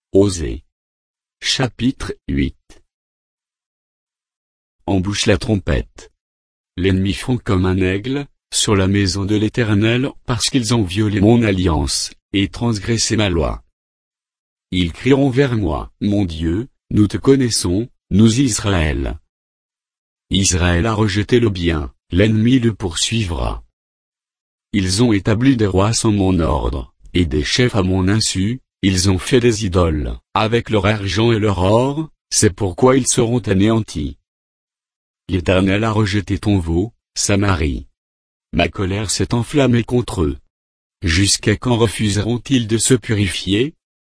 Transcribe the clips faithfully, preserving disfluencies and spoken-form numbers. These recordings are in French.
Osée. Chapitre huit. Embouche la trompette. L'ennemi fond comme un aigle, sur la maison de l'Éternel, parce qu'ils ont violé mon alliance, et transgressé ma loi. Ils crieront vers moi, mon Dieu, nous te connaissons, nous Israël. Israël a rejeté le bien, l'ennemi le poursuivra. Ils ont établi des rois sans mon ordre, et des chefs à mon insu, ils ont fait des idoles, avec leur argent et leur or, c'est pourquoi ils seront anéantis. L'Éternel a rejeté ton veau, Samarie. Ma colère s'est enflammée contre eux. Jusqu'à quand refuseront-ils de se purifier?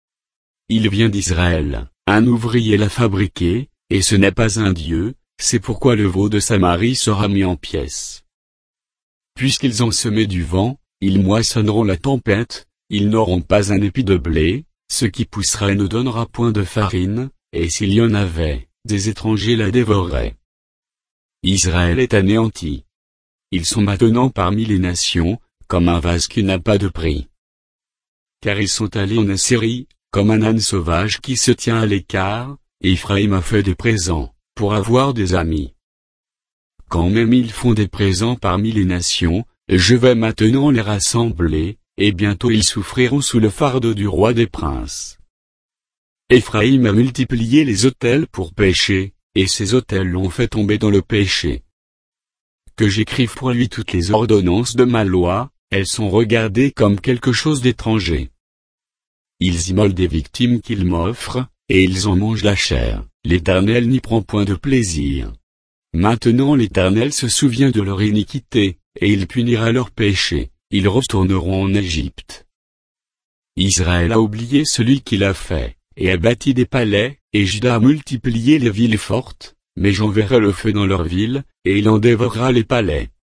Il vient d'Israël, un ouvrier l'a fabriqué, et ce n'est pas un dieu, c'est pourquoi le veau de Samarie sera mis en pièces. Puisqu'ils ont semé du vent, ils moissonneront la tempête, ils n'auront pas un épi de blé, ce qui poussera ne donnera point de farine, et s'il y en avait, des étrangers la dévoreraient. Israël est anéanti. Ils sont maintenant parmi les nations, comme un vase qui n'a pas de prix. Car ils sont allés en Assyrie, comme un âne sauvage qui se tient à l'écart, Éphraïm a fait des présents, pour avoir des amis. Quand même ils font des présents parmi les nations, je vais maintenant les rassembler, et bientôt ils souffriront sous le fardeau du roi des princes. Éphraïm a multiplié les autels pour pécher, et ses autels l'ont fait tomber dans le péché. Que j'écrive pour lui toutes les ordonnances de ma loi, elles sont regardées comme quelque chose d'étranger. Ils immolent des victimes qu'ils m'offrent, et ils en mangent la chair, l'Éternel n'y prend point de plaisir. Maintenant l'Éternel se souvient de leur iniquité, et il punira leur péché, ils retourneront en Égypte. Israël a oublié celui qui l'a fait, et a bâti des palais, et Juda a multiplié les villes fortes, mais j'enverrai le feu dans leurs villes, et il en dévorera les palais.